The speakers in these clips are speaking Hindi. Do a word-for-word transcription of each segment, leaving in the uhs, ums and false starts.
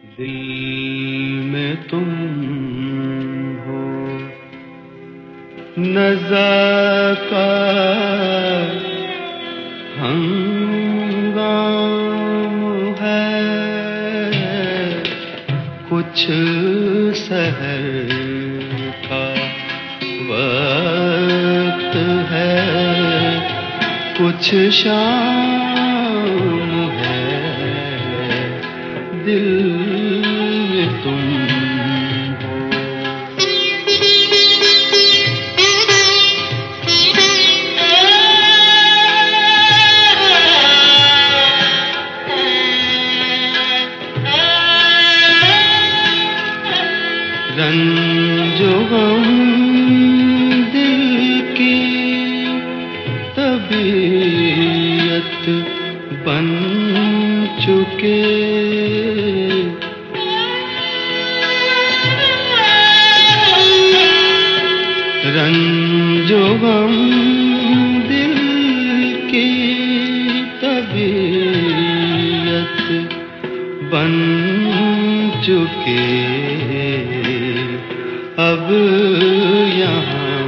दिल में तुम हो, नज़ा का हंगाम है, कुछ सहर का वक्त है, कुछ शाम है, दिल में तुम हो। रंजो गम दिल की तबीयत बन चुके, रंजो गम दिल की तबीयत बन चुके, अब यहाँ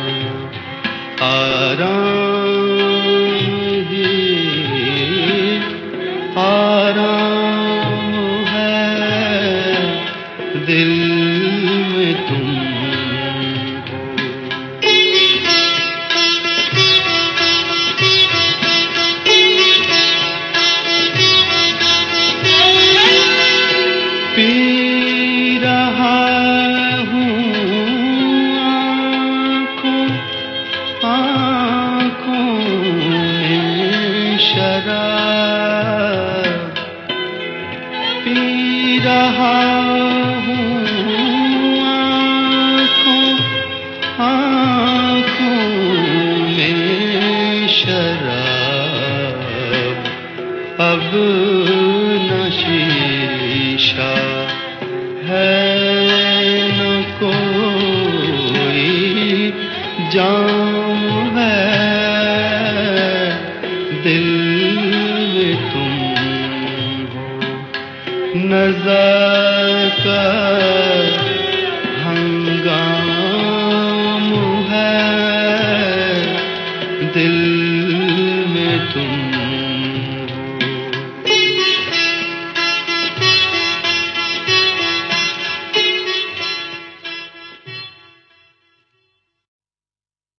आराम ही आराम है, दिल में तुम पी रहा हूँ आँखों आँखों में शराब, पी रहा हूँ आँखों आँखों में शराब, अब न शीशा है न कोई जाम है, दिल में तुम हो, नज़ा का हंगाम है, दिल में तुम